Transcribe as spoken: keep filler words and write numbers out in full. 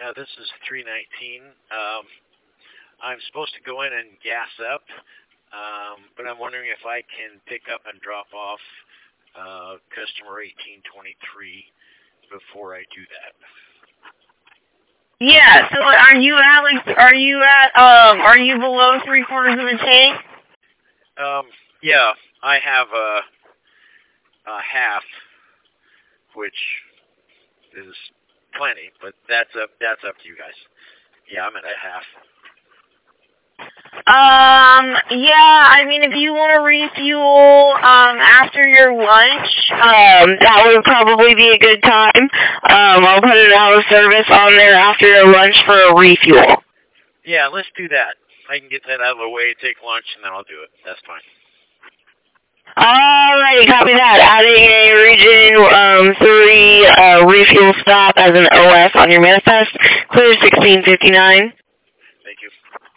Uh, this is three nineteen. Um, I'm supposed to go in and gas up, um, but I'm wondering if I can pick up and drop off uh, customer eighteen twenty-three before I do that. Yeah. So are you at like? Are you at? Um. Are you below three quarters of a tank? Um. Yeah, I have a, a half, which is plenty, but that's up. That's up to you guys. Yeah, I'm at a half. Um, yeah, I mean, if you want to refuel, um, after your lunch, um, that would probably be a good time. Um, I'll put an out of service on there after your lunch for a refuel. Yeah, let's do that. I can get that out of the way, take lunch, and then I'll do it. That's fine. Alrighty, copy that. Adding a Region, um, three, uh, refuel stop as an O S on your manifest. Clear sixteen fifty-nine. Thank you.